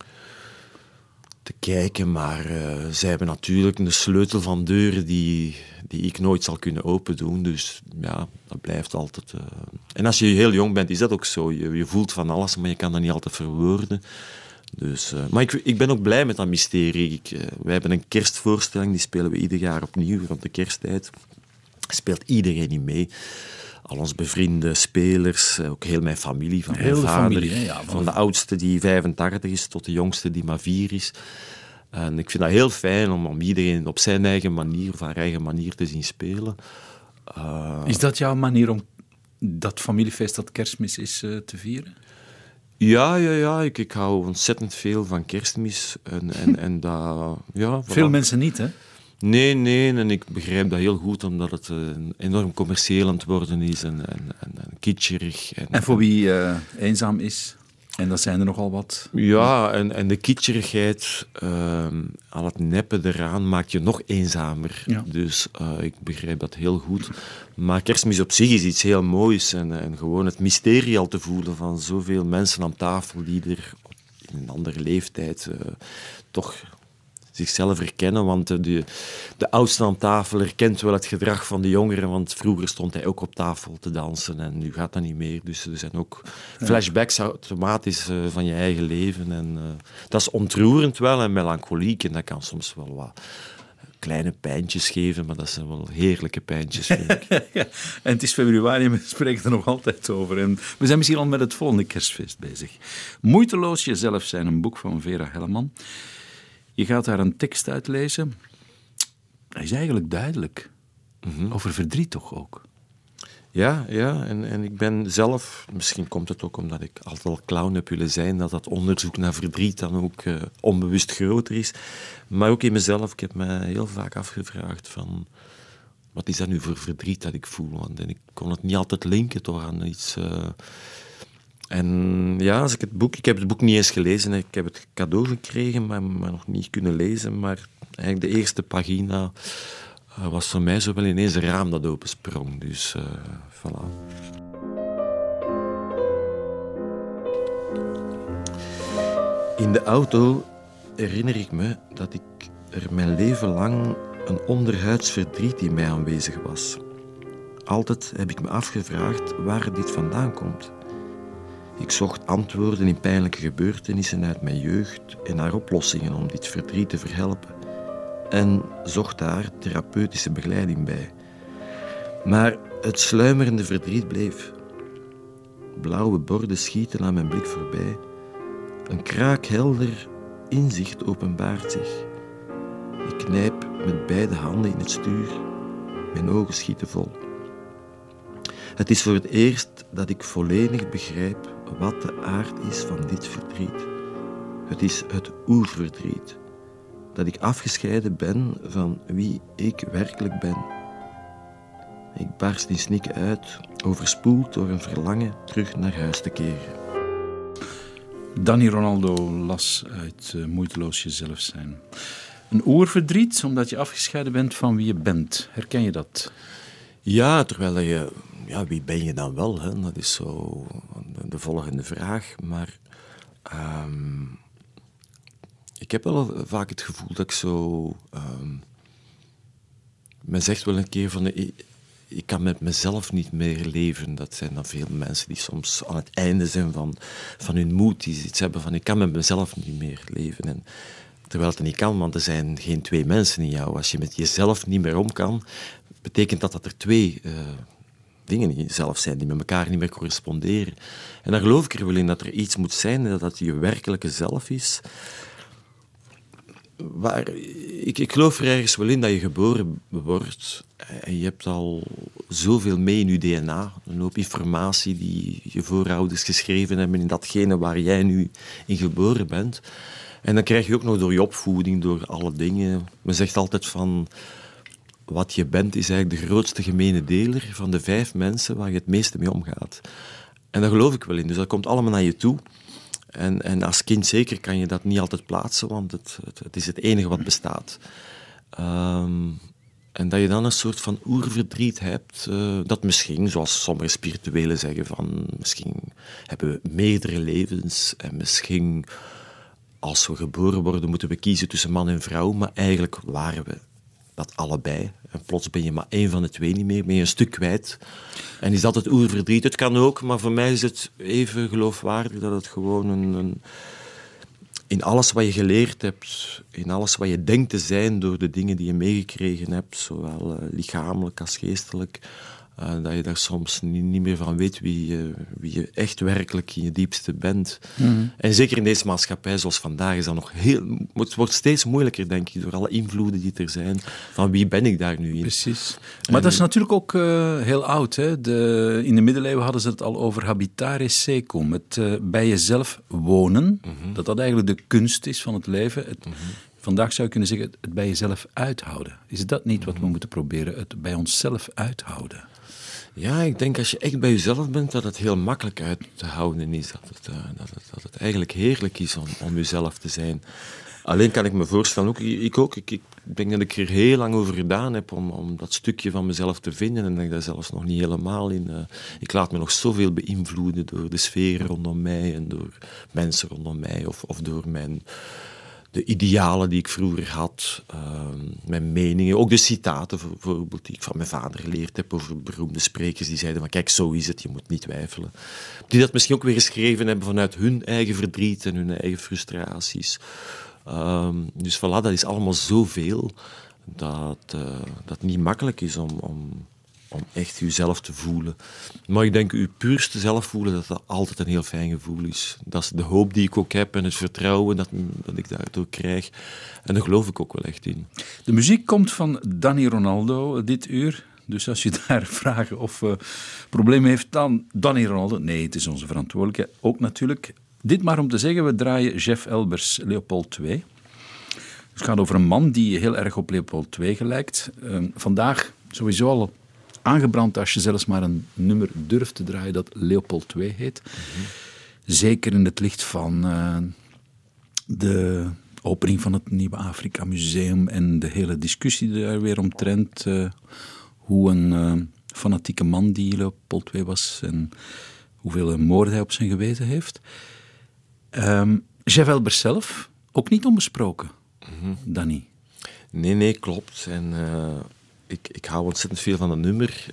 kijken, maar zij hebben natuurlijk een sleutel van deuren die ik nooit zal kunnen open doen. Dus ja, dat blijft altijd... En als je heel jong bent, is dat ook zo. Je voelt van alles, maar je kan dat niet altijd verwoorden. Dus, maar ik ben ook blij met dat mysterie. Wij hebben een kerstvoorstelling, die spelen we ieder jaar opnieuw rond de kersttijd. Speelt iedereen in mee. Al onze bevriende spelers, ook heel mijn familie, van mijn vader, familie, van de oudste die 85 is tot de jongste die maar 4 is. En ik vind dat heel fijn om iedereen op zijn eigen manier of haar eigen manier te zien spelen. Is dat jouw manier om dat familiefeest dat Kerstmis is te vieren? Ja. Ik hou ontzettend veel van Kerstmis. En dat, veel mensen niet, hè? Nee, en ik begrijp dat heel goed, omdat het enorm commercieel aan het worden is en kitscherig. En voor wie eenzaam is, en dat zijn er nogal wat. Ja, en de kitscherigheid, al het neppen eraan, maakt je nog eenzamer. Ja. Dus ik begrijp dat heel goed. Maar Kerstmis op zich is iets heel moois en gewoon het mysterie al te voelen van zoveel mensen aan tafel die er in een andere leeftijd toch zichzelf herkennen, want de oudste aan tafel herkent wel het gedrag van de jongeren, want vroeger stond hij ook op tafel te dansen en nu gaat dat niet meer. Dus er zijn ook flashbacks automatisch van je eigen leven. En dat is ontroerend wel en melancholiek en dat kan soms wel wat kleine pijntjes geven, maar dat zijn wel heerlijke pijntjes, vind ik. Ja, en het is februari en we spreken er nog altijd over. En we zijn misschien al met het volgende kerstfeest bezig. Moeiteloos jezelf zijn, een boek van Vera Helleman. Je gaat daar een tekst uitlezen. Hij is eigenlijk duidelijk. Over verdriet toch ook? Ja, en ik ben zelf, misschien komt het ook omdat ik altijd al clown heb willen zijn, dat onderzoek naar verdriet dan ook onbewust groter is. Maar ook in mezelf, ik heb me heel vaak afgevraagd van, wat is dat nu voor verdriet dat ik voel? Want ik kon het niet altijd linken toch aan iets. En ja, als ik heb het boek niet eens gelezen, ik heb het cadeau gekregen, maar nog niet kunnen lezen. Maar eigenlijk de eerste pagina was voor mij zo wel ineens een raam dat opensprong. Dus voilà. In de auto herinner ik me dat ik er mijn leven lang een onderhuids verdriet in mij aanwezig was. Altijd heb ik me afgevraagd waar dit vandaan komt. Ik zocht antwoorden in pijnlijke gebeurtenissen uit mijn jeugd en naar oplossingen om dit verdriet te verhelpen. En zocht daar therapeutische begeleiding bij. Maar het sluimerende verdriet bleef. Blauwe borden schieten aan mijn blik voorbij. Een kraakhelder inzicht openbaart zich. Ik knijp met beide handen in het stuur. Mijn ogen schieten vol. Het is voor het eerst dat ik volledig begrijp wat de aard is van dit verdriet. Het is het oerverdriet. Dat ik afgescheiden ben van wie ik werkelijk ben. Ik barst in snikken uit, overspoeld door een verlangen terug naar huis te keren. Danny Ronaldo las uit Moeiteloos jezelf zijn. Een oerverdriet, omdat je afgescheiden bent van wie je bent. Herken je dat? Ja, terwijl je... Ja, wie ben je dan wel? Hè? Dat is zo de volgende vraag. Maar ik heb wel vaak het gevoel dat ik zo... men zegt wel een keer van... Ik kan met mezelf niet meer leven. Dat zijn dan veel mensen die soms aan het einde zijn van hun moed. Die iets hebben van, ik kan met mezelf niet meer leven. En terwijl het niet kan, want er zijn geen twee mensen in jou. Als je met jezelf niet meer om kan, betekent dat er twee dingen in jezelf zijn die met elkaar niet meer corresponderen. En dan geloof ik er wel in dat er iets moet zijn, dat je werkelijke zelf is. Ik geloof er ergens wel in dat je geboren wordt en je hebt al zoveel mee in je DNA. Een hoop informatie die je voorouders geschreven hebben in datgene waar jij nu in geboren bent. En dan krijg je ook nog door je opvoeding, door alle dingen. Men zegt altijd van... Wat je bent is eigenlijk de grootste gemene deler van de 5 mensen waar je het meeste mee omgaat. En daar geloof ik wel in. Dus dat komt allemaal naar je toe. En als kind zeker kan je dat niet altijd plaatsen, want het is het enige wat bestaat. En dat je dan een soort van oerverdriet hebt, dat misschien, zoals sommige spirituelen zeggen, van misschien hebben we meerdere levens en misschien als we geboren worden moeten we kiezen tussen man en vrouw, maar eigenlijk waren we dat allebei. En plots ben je maar één van de twee niet meer, ben je een stuk kwijt. En is dat het oerverdriet? Het kan ook, maar voor mij is het even geloofwaardig dat het gewoon in alles wat je geleerd hebt, in alles wat je denkt te zijn door de dingen die je meegekregen hebt, zowel lichamelijk als geestelijk, dat je daar soms niet meer van weet wie je echt werkelijk in je diepste bent. Mm-hmm. En zeker in deze maatschappij zoals vandaag is dat nog het wordt steeds moeilijker, denk ik, door alle invloeden die er zijn, van wie ben ik daar nu in. Precies. Maar dat is natuurlijk ook heel oud. Hè? In de middeleeuwen hadden ze het al over habitare secum, het bij jezelf wonen, mm-hmm. dat eigenlijk de kunst is van het leven. Vandaag zou je kunnen zeggen, het bij jezelf uithouden. Is dat niet wat we moeten proberen, het bij onszelf uithouden? Ja, ik denk als je echt bij jezelf bent, dat het heel makkelijk uit te houden is. Dat het eigenlijk heerlijk is om jezelf te zijn. Alleen kan ik me voorstellen, ik denk dat ik er heel lang over gedaan heb om dat stukje van mezelf te vinden. En dat ik daar zelfs nog niet helemaal in... ik laat me nog zoveel beïnvloeden door de sfeer rondom mij en door mensen rondom mij of door de idealen die ik vroeger had, mijn meningen, ook de citaten bijvoorbeeld die ik van mijn vader geleerd heb over beroemde sprekers die zeiden van kijk, zo is het, je moet niet twijfelen. Die dat misschien ook weer geschreven hebben vanuit hun eigen verdriet en hun eigen frustraties. Dus voilà, dat is allemaal zoveel dat het niet makkelijk is om echt jezelf te voelen. Maar ik denk, je puurste zelf voelen, dat altijd een heel fijn gevoel is. Dat is de hoop die ik ook heb en het vertrouwen dat ik daardoor krijg. En daar geloof ik ook wel echt in. De muziek komt van Dani Ronaldo dit uur. Dus als je daar vragen of problemen heeft, dan Dani Ronaldo. Nee, het is onze verantwoordelijke ook natuurlijk. Dit maar om te zeggen, we draaien Jeff Elbers Leopold II. Het gaat over een man die heel erg op Leopold II gelijkt. Vandaag sowieso al aangebrand als je zelfs maar een nummer durft te draaien dat Leopold II heet. Mm-hmm. Zeker in het licht van de opening van het nieuwe Afrika Museum en de hele discussie daar weer omtrent hoe een fanatieke man die Leopold II was en hoeveel moorden hij op zijn geweten heeft. Jeff Elbers zelf, ook niet onbesproken, Dani. Nee, klopt. En ik hou ontzettend veel van dat nummer.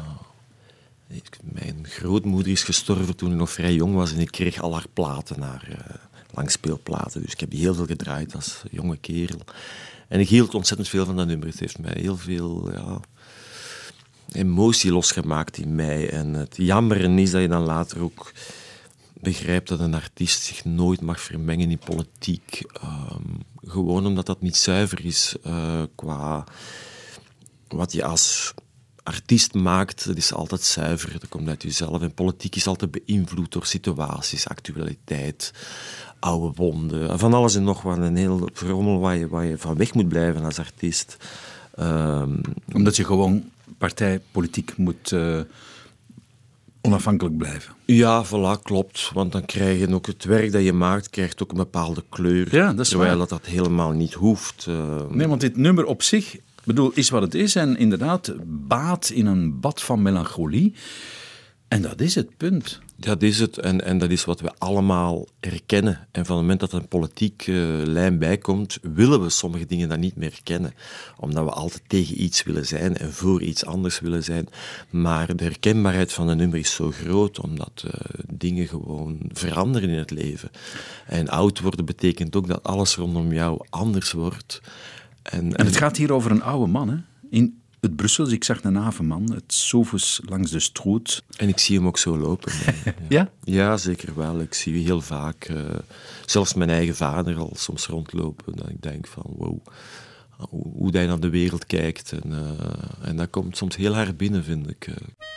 Mijn grootmoeder is gestorven toen ik nog vrij jong was en ik kreeg al haar platen, langspeelplaten. Dus ik heb die heel veel gedraaid als jonge kerel. En ik hield ontzettend veel van dat nummer. Het heeft mij heel veel emotie losgemaakt in mij. En het jammeren is dat je dan later ook begrijpt dat een artiest zich nooit mag vermengen in politiek. Gewoon omdat dat niet zuiver is qua wat je als artiest maakt, dat is altijd zuiver. Dat komt uit jezelf. En politiek is altijd beïnvloed door situaties, actualiteit, oude wonden, van alles en nog wat. Een heel verrommel waar je van weg moet blijven als artiest. Omdat je gewoon partijpolitiek moet onafhankelijk blijven. Ja, voilà, klopt. Want dan krijg je ook het werk dat je maakt, krijgt ook een bepaalde kleur. Ja, dat is terwijl dat helemaal niet hoeft. Nee, want dit nummer op zich, is wat het is. En inderdaad, baat in een bad van melancholie. En dat is het, punt. Dat is het. En dat is wat we allemaal herkennen. En van het moment dat er een politieke lijn bijkomt, willen we sommige dingen dan niet meer kennen. Omdat we altijd tegen iets willen zijn en voor iets anders willen zijn. Maar de herkenbaarheid van een nummer is zo groot, omdat dingen gewoon veranderen in het leven. En oud worden betekent ook dat alles rondom jou anders wordt. En het gaat hier over een oude man, hè? In het Brussels, ik zag een havenman, het Sofus langs de Stroet. En ik zie hem ook zo lopen. Ja? Ja, zeker wel. Ik zie heel vaak, zelfs mijn eigen vader al soms rondlopen, dat ik denk van wow, hoe hij naar de wereld kijkt. En dat komt soms heel hard binnen, vind ik.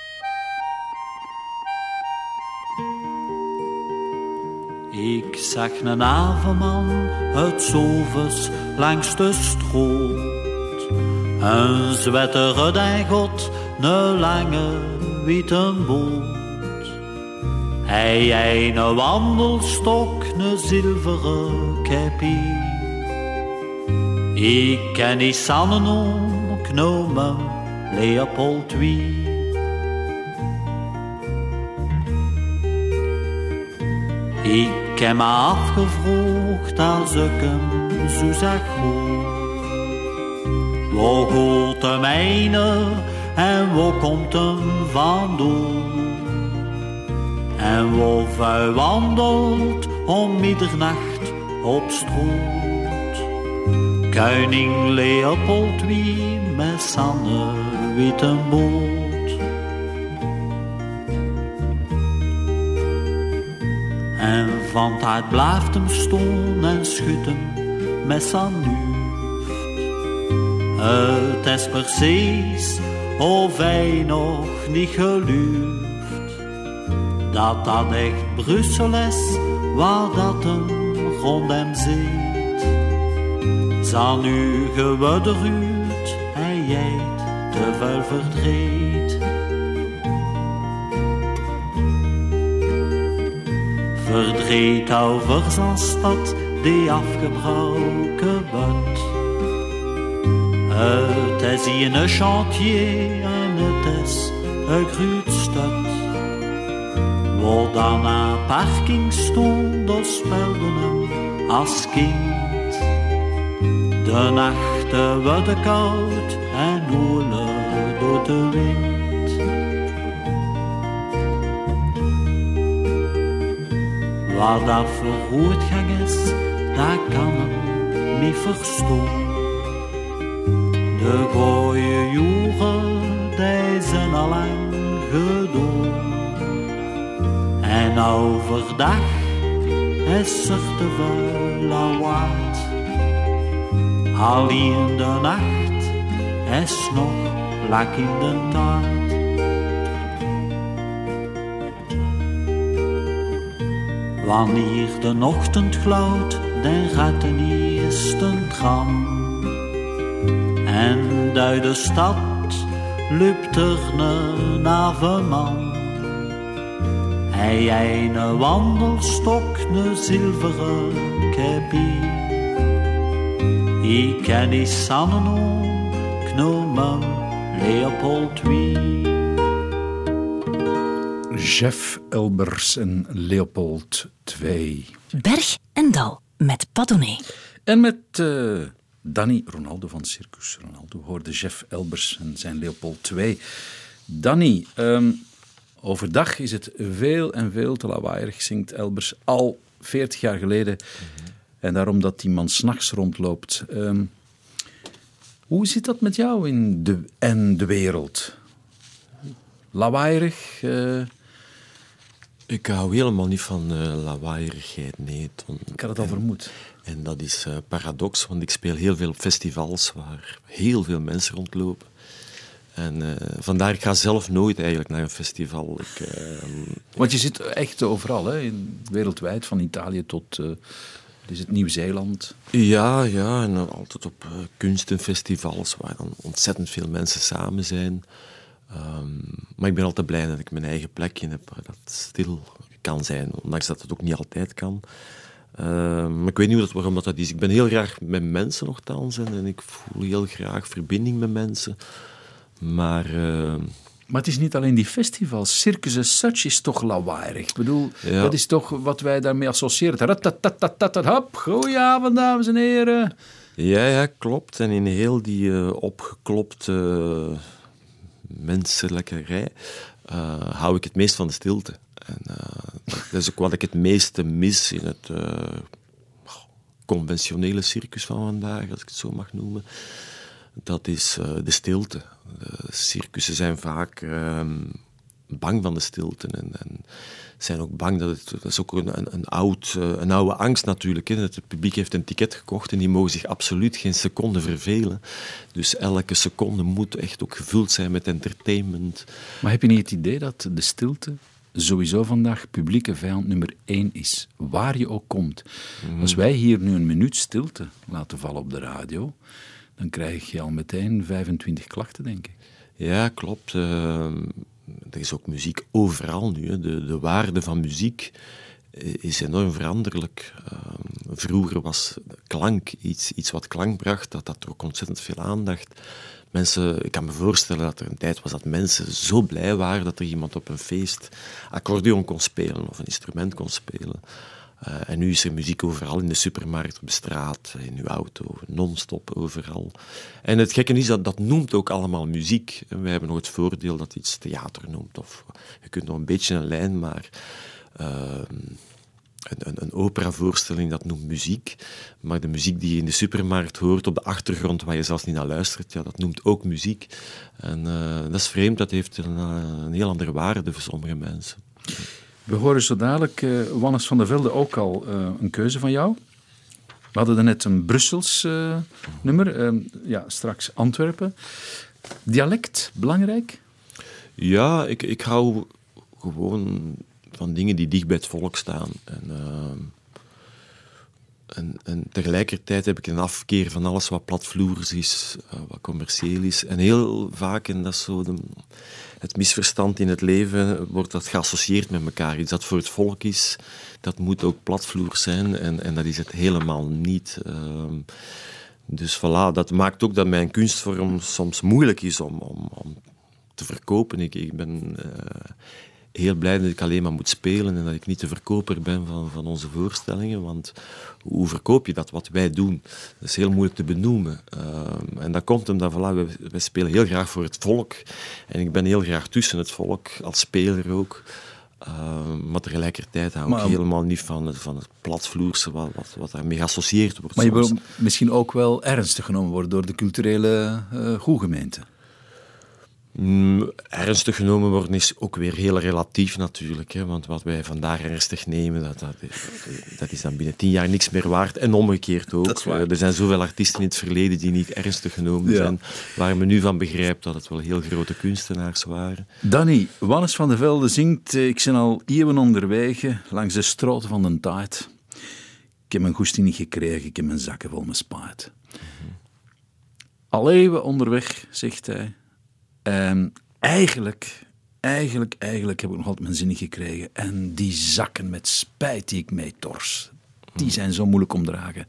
Ik zag een havenman uit Sofus langs de Stroot. Een zwettere dijgot, een lange witte boot. Hij een wandelstok, een zilveren keppie. Ik ken die sannen omknomen, Leopold II. Ik heb me afgevraagd als ik hem zo zag goed. Waar gaat de mijne en waar komt hem vandaan? En waar verwandelt om middernacht op straat? Koning Leopold II met zijn witte boot. En van tijd blijft hem staan en schudt hem met zijn hoofd. Het is precies of hij nog niet gelooft dat dat echt Brussel is waar dat hem rond hem zit. Zal nu geworden uit, hij eet te veel verdriet. Verdriet over zijn stad die afgebroken wordt. Het is hier een chantier en het is een groot stad. Waar dan een parking stond, dat speelde hem als kind. De nachten worden koud en woelen door de wind. Wat dat voor uitgang is, dat kan hem niet verstaan. De gooie jaren, die zijn al lang gedaan. En overdag is er te veel lawaai. Alleen de nacht is nog lak in de taart. Wanneer de ochtend gloeit, dan gaat de eerste tram. En uit de stad loopt er een aveman. Hij een wandelstok, een zilveren kepie. Ik ken die samen knomen Leopold II. Jeff Elbers en Leopold II. Berg en Dal met Padone. En met Danny Ronaldo van Circus Ronaldo hoorde Jeff Elbers en zijn Leopold II. Danny, overdag is het veel en veel te lawaaiig, zingt Elbers al 40 jaar geleden. En daarom dat die man 's nachts rondloopt. Hoe zit dat met jou in de wereld? Lawaaiig? Ik hou helemaal niet van lawaaierigheid, nee. Ik had het al vermoed. En dat is paradox, want ik speel heel veel op festivals waar heel veel mensen rondlopen. En vandaar, ik ga zelf nooit eigenlijk naar een festival. Want je zit echt overal, hè? Wereldwijd, van Italië tot is het Nieuw-Zeeland. Ja, en altijd op kunstenfestivals waar dan ontzettend veel mensen samen zijn. Maar ik ben altijd blij dat ik mijn eigen plekje heb waar dat stil kan zijn, ondanks dat het ook niet altijd kan. Maar ik weet niet waarom dat is. Ik ben heel graag met mensen nogthans en ik voel heel graag verbinding met mensen. Maar het is niet alleen die festivals. Circus as such is toch lawaaiig. Ik bedoel, dat is toch wat wij daarmee associëren. Hop, goedenavond, dames en heren. Ja, klopt. En in heel die opgeklopte menselijke rij hou ik het meest van de stilte. En dat is ook wat ik het meeste mis in het conventionele circus van vandaag, als ik het zo mag noemen. Dat is de stilte. De circussen zijn vaak bang van de stilte en zijn ook bang dat is ook een oude angst natuurlijk. Hè. Het publiek heeft een ticket gekocht en die mogen zich absoluut geen seconde vervelen. Dus elke seconde moet echt ook gevuld zijn met entertainment. Maar heb je niet het idee dat de stilte sowieso vandaag publieke vijand nummer 1 is, waar je ook komt? Als wij hier nu een minuut stilte laten vallen op de radio, dan krijg je al meteen 25 klachten, denk ik. Ja, klopt. Er is ook muziek overal nu. Hè. De waarde van muziek is enorm veranderlijk. Vroeger was klank iets wat klank bracht, dat had ook ontzettend veel aandacht. Mensen, ik kan me voorstellen dat er een tijd was dat mensen zo blij waren dat er iemand op een feest accordeon kon spelen of een instrument kon spelen. En nu is er muziek overal, in de supermarkt, op de straat, in uw auto, non-stop, overal. En het gekke is dat noemt ook allemaal muziek. Wij hebben nog het voordeel dat iets theater noemt. Of je kunt nog een beetje een lijn, maar een operavoorstelling, dat noemt muziek. Maar de muziek die je in de supermarkt hoort, op de achtergrond, waar je zelfs niet naar luistert, ja, dat noemt ook muziek. En dat is vreemd, dat heeft een heel andere waarde voor sommige mensen. We horen zo dadelijk, Wannes van der Velde, ook al een keuze van jou. We hadden net een Brussels nummer, straks Antwerpen. Dialect, belangrijk? Ja, ik hou gewoon van dingen die dicht bij het volk staan. En tegelijkertijd heb ik een afkeer van alles wat platvloers is, wat commercieel is. En heel vaak, en dat is zo het misverstand in het leven, wordt dat geassocieerd met elkaar. Iets dat voor het volk is, dat moet ook platvloers zijn. En dat is het helemaal niet. Dus voilà, dat maakt ook dat mijn kunstvorm soms moeilijk is om te verkopen. heel blij dat ik alleen maar moet spelen en dat ik niet de verkoper ben van onze voorstellingen. Want hoe verkoop je dat, wat wij doen? Dat is heel moeilijk te benoemen. En dat komt omdat wij spelen heel graag voor het volk. En ik ben heel graag tussen het volk, als speler ook. Maar tegelijkertijd hou ik helemaal niet van het platvloerse wat daarmee geassocieerd wordt. Maar je wil misschien ook wel ernstig genomen worden door de culturele goedgemeente. Ernstig genomen worden is ook weer heel relatief natuurlijk. Hè, want wat wij vandaag ernstig nemen, dat is dan binnen 10 jaar niks meer waard. En omgekeerd ook. Er zijn zoveel artiesten in het verleden die niet ernstig genomen zijn. Waar men nu van begrijpt dat het wel heel grote kunstenaars waren. Danny, Wannes van de Velde zingt: ik ben al eeuwen onderweg langs de stroten van de tijd. Ik heb mijn goesting niet gekregen, ik heb mijn zakken vol met spaat. Al eeuwen onderweg, zegt hij. Eigenlijk heb ik nog altijd mijn zin niet gekregen. En die zakken met spijt die ik mee tors, die zijn zo moeilijk omdragen.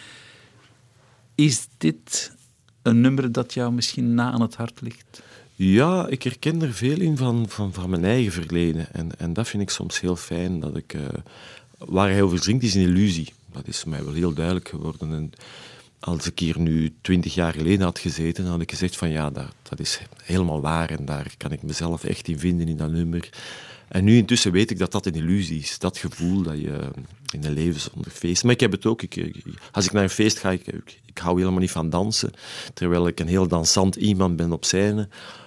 Is dit een nummer dat jou misschien na aan het hart ligt? Ja, ik herken er veel in van mijn eigen verleden. En dat vind ik soms heel fijn. Dat ik, waar hij over zingt is een illusie. Dat is mij wel heel duidelijk geworden. En als ik hier nu 20 jaar geleden had gezeten, dan had ik gezegd van ja, dat is helemaal waar en daar kan ik mezelf echt in vinden in dat nummer. En nu intussen weet ik dat dat een illusie is. Dat gevoel dat je in een leven zonder feest... Maar ik heb het ook. Als ik naar een feest ga, ik hou helemaal niet van dansen. Terwijl ik een heel dansant iemand ben op scène.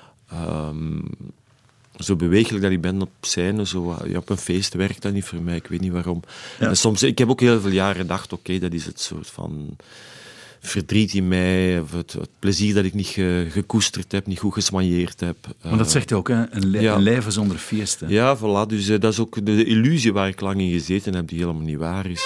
Zo bewegelijk dat ik ben op scène, op een feest werkt dat niet voor mij. Ik weet niet waarom. Ja. En soms, ik heb ook heel veel jaren gedacht, oké, dat is het soort van verdriet in mij, of het plezier dat ik niet gekoesterd heb, niet goed gesmailleerd heb. Maar dat zegt hij ook, hè? Een leven zonder feest. Hè? Ja, voilà. Dus dat is ook de illusie waar ik lang in gezeten heb, die helemaal niet waar is.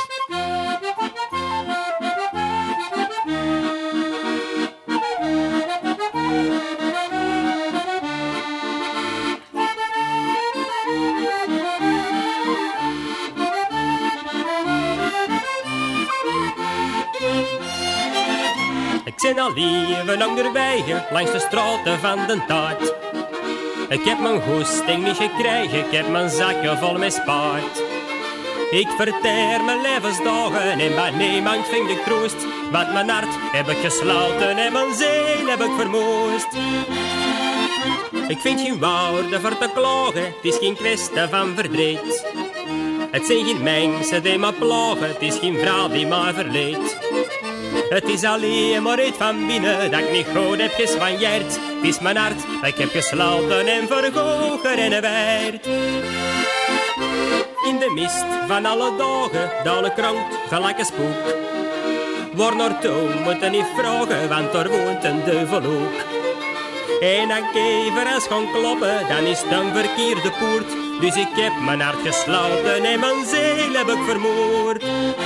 Ik ben al even onderweg langs de straten van de tijd. Ik heb mijn goesting niet gekregen, ik heb mijn zakken vol met spaart. Ik verteer mijn levensdagen en bij niemand vind ik troost. Want mijn hart heb ik gesloten en mijn ziel heb ik vermoeist. Ik vind geen woorden voor te klagen, het is geen kwestie van verdriet. Het zijn geen mensen die me plagen, het is geen vrouw die mij verleed. Het is alleen maar uit van binnen dat ik niet goed heb geswanjeerd. Het is mijn hart dat ik heb gesloten en vergogen en werd. In de mist van alle dagen, dadelijk krankt gelijk een spook. Waar naartoe moet je niet vragen, want daar woont een duivel ook. En als ik even eens gaan kloppen, dan is het een verkeerde poort. Dus ik heb mijn hart gesloten en mijn ziel heb ik vermoord.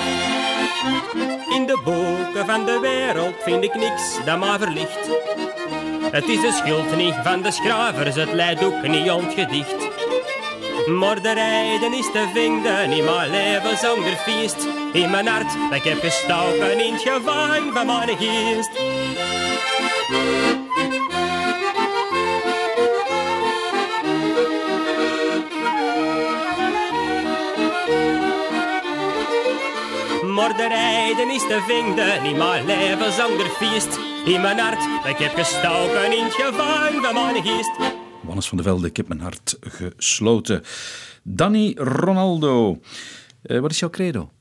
In de boeken van de wereld vind ik niks dat mij verlicht. Het is de schuld niet van de schrijvers, het leidt ook niet aan het gedicht. Maar de rijden is te vinden in mijn leven zonder feest. In mijn hart dat ik heb gestoken in het gevangen van mijn geest. Maar de rijden is te vinden in mijn leven zonder feest. In mijn hart, ik heb gestoken in het gevangen van mijn geest. Wannes van de Velde, ik heb mijn hart gesloten. Danny Ronaldo, wat is jouw credo?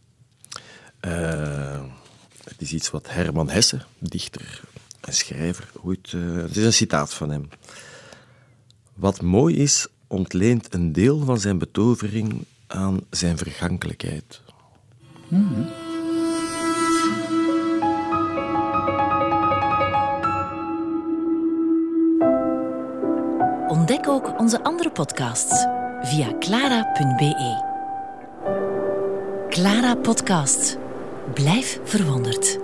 Het is iets wat Herman Hesse, dichter en schrijver, ooit... het is een citaat van hem. Wat mooi is, ontleent een deel van zijn betovering aan zijn vergankelijkheid. Ontdek ook onze andere podcasts via clara.be. Clara Podcast. Blijf verwonderd.